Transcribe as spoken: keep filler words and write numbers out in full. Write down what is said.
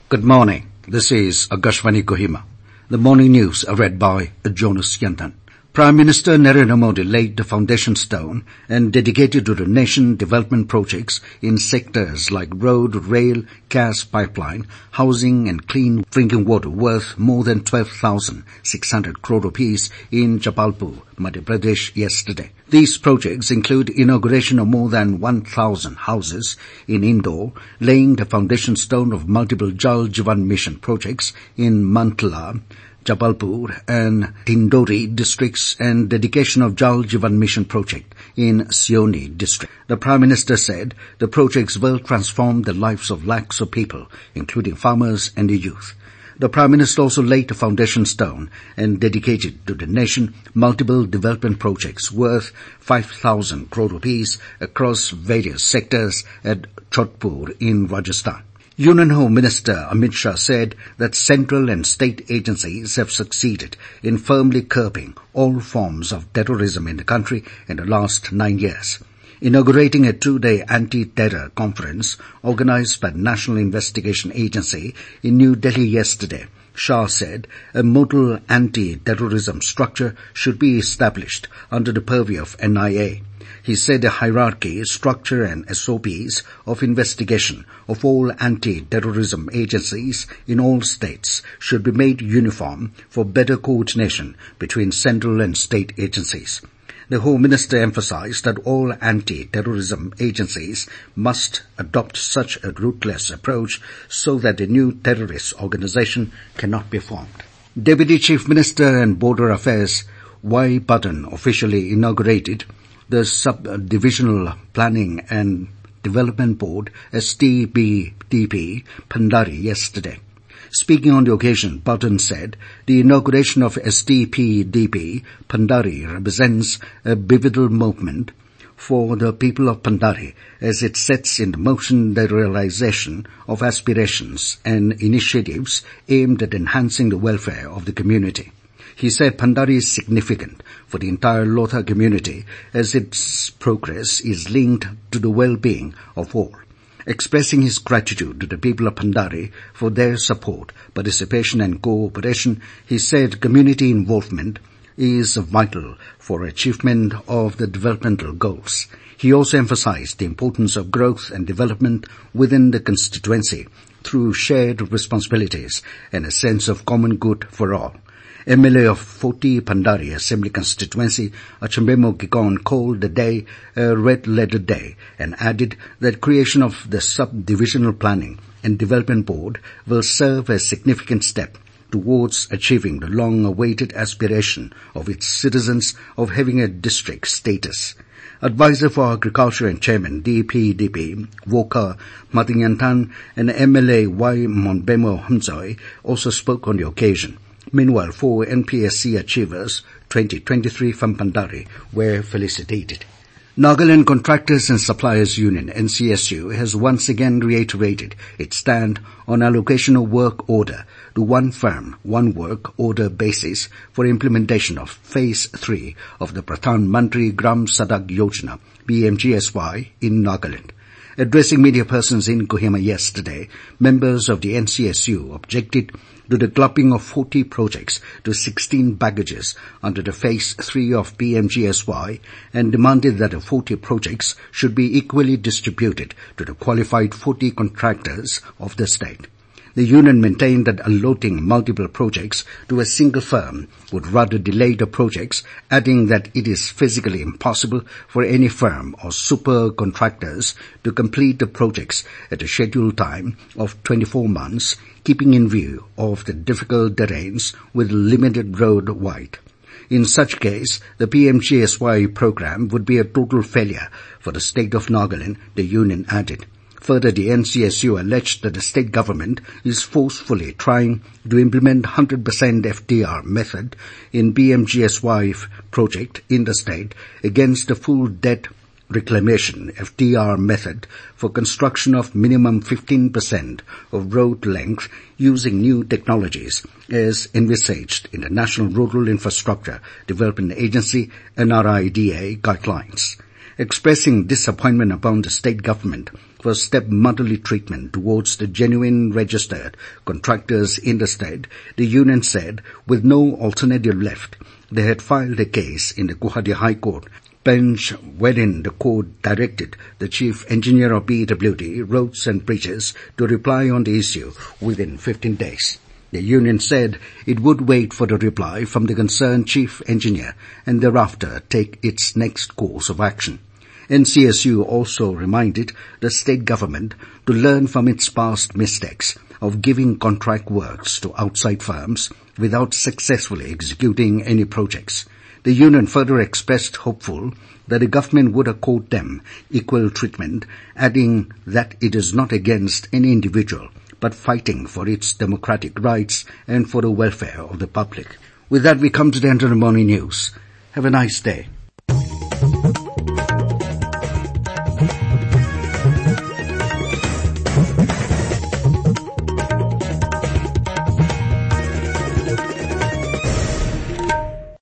Good morning. This is Akashvani Kohima. The morning news are read by Jonas Yantan. Prime Minister Narendra Modi laid the foundation stone and dedicated to the nation development projects in sectors like road, rail, gas pipeline, housing and clean drinking water worth more than twelve thousand six hundred crore rupees in Jabalpur, Madhya Pradesh yesterday. These projects include inauguration of more than one thousand houses in Indore, laying the foundation stone of multiple Jal Jeevan Mission projects in Mantla, Jabalpur and Tindori districts, and dedication of Jal Jeevan Mission project in Sioni district. The Prime Minister said the projects will transform the lives of lakhs of people, including farmers and the youth. The Prime Minister also laid the foundation stone and dedicated to the nation multiple development projects worth five thousand crore rupees across various sectors at Jodhpur in Rajasthan. Union Home Minister Amit Shah said that central and state agencies have succeeded in firmly curbing all forms of terrorism in the country in the last nine years. Inaugurating a two-day anti-terror conference organized by the National Investigation Agency in New Delhi yesterday, Shah said a model anti-terrorism structure should be established under the purview of N I A. He said a hierarchy, structure and S O Ps of investigation of all anti-terrorism agencies in all states should be made uniform for better coordination between central and state agencies. The Home Minister emphasized that all anti-terrorism agencies must adopt such a ruthless approach so that a new terrorist organization cannot be formed. Deputy Chief Minister and Border Affairs Y. Button officially inaugurated the Sub-Divisional Planning and Development Board, S T B D P, Pandari yesterday. Speaking on the occasion, Button said the inauguration of S T P D P Pandari represents a pivotal movement for the people of Pandari as it sets in motion the realization of aspirations and initiatives aimed at enhancing the welfare of the community. He said Pandari is significant for the entire Lotha community as its progress is linked to the well-being of all. Expressing his gratitude to the people of Pandari for their support, participation and cooperation, he said community involvement is vital for achievement of the developmental goals. He also emphasized the importance of growth and development within the constituency through shared responsibilities and a sense of common good for all. M L A of Foti Pandari Assembly Constituency, Achambemo Gikon, called the day a red-letter day and added that creation of the Sub-Divisional Planning and Development Board will serve as a significant step towards achieving the long-awaited aspiration of its citizens of having a district status. Advisor for Agriculture and Chairman D P D P, Woka Matinyantan, and M L A Y. Monbemo Humzoi also spoke on the occasion. Meanwhile, four N P S C achievers twenty twenty-three from Pandari were felicitated. Nagaland Contractors and Suppliers Union, N C S U, has once again reiterated its stand on allocation of work order to one firm, one work order basis for implementation of Phase three of the Pradhan Mantri Gram Sadak Yojana, P M G S Y, in Nagaland. Addressing media persons in Kohima yesterday, members of the N C S U objected to the clubbing of forty projects to sixteen packages under the Phase three of P M G S Y and demanded that the forty projects should be equally distributed to the qualified forty contractors of the state. The union maintained that allotting multiple projects to a single firm would rather delay the projects, adding that it is physically impossible for any firm or super contractors to complete the projects at a scheduled time of twenty-four months, keeping in view of the difficult terrains with limited road width. In such case, the P M G S Y program would be a total failure for the state of Nagaland, the union added. Further, the N C S U alleged that the state government is forcefully trying to implement one hundred percent F D R method in P M G S Y project in the state against the full debt reclamation F D R method for construction of minimum fifteen percent of road length using new technologies as envisaged in the National Rural Infrastructure Development Agency N R I D A guidelines. Expressing disappointment upon the state government for stepmotherly treatment towards the genuine registered contractors in the state, the union said with no alternative left, they had filed a case in the Guwahati High Court bench wherein the court directed the chief engineer of P W D, Roads and Bridges, to reply on the issue within fifteen days. The union said it would wait for the reply from the concerned chief engineer and thereafter take its next course of action. N C S U also reminded the state government to learn from its past mistakes of giving contract works to outside firms without successfully executing any projects. The union further expressed hopeful that the government would accord them equal treatment, adding that it is not against any individual, but fighting for its democratic rights and for the welfare of the public. With that, we come to the end of the morning news. Have a nice day.